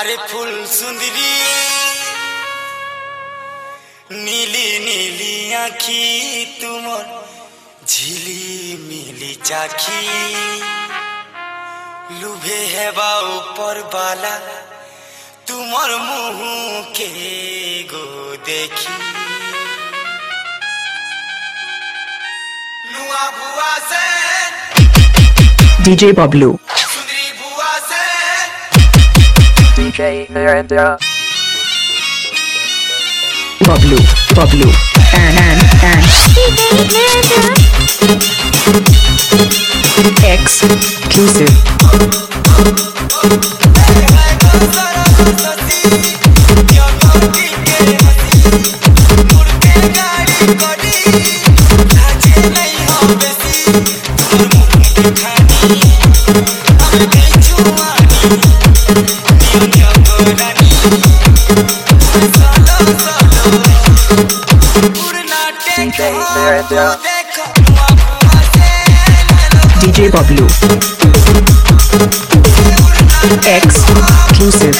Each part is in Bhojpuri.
अरे फूल सुंदरी नीली नीली आँखी तुमर झिली मिली चाखी लुभे हेबा ऊपर बाला तुमर मुँह के गो देखी नुआ बुआ से DJ Bablu सुंदरी बुआ से DJ Narendra. Bablu and exclusive DJ Narendra. DJ Bablu exclusive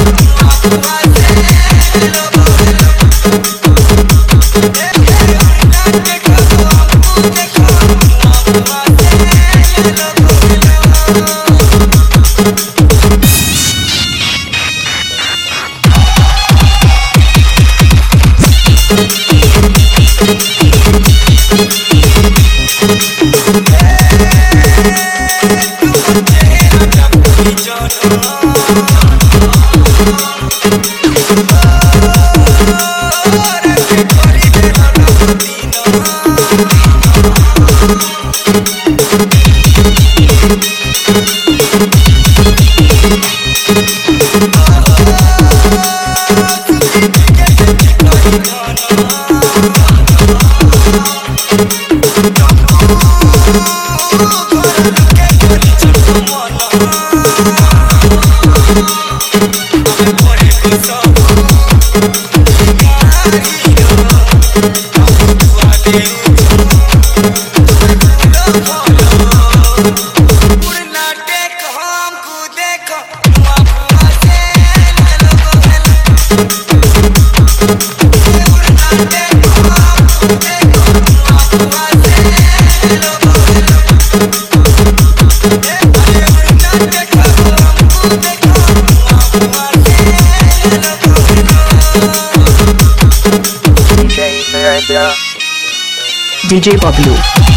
DJ Bablu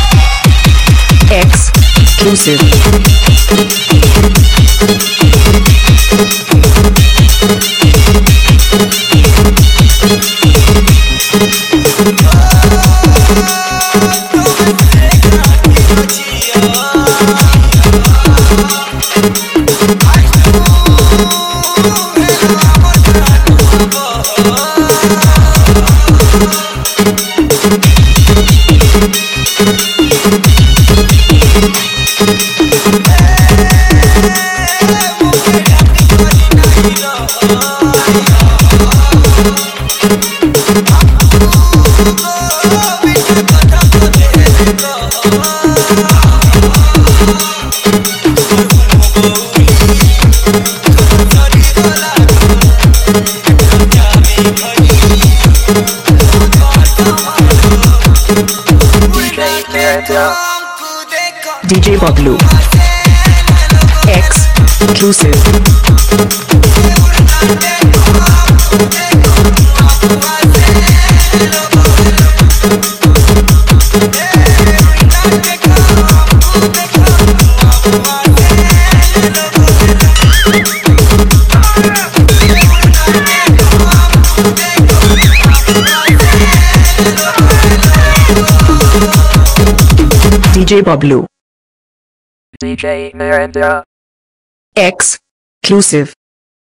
exclusive DJ Bablu exclusive DJ Bablu DJ Narendra. exclusive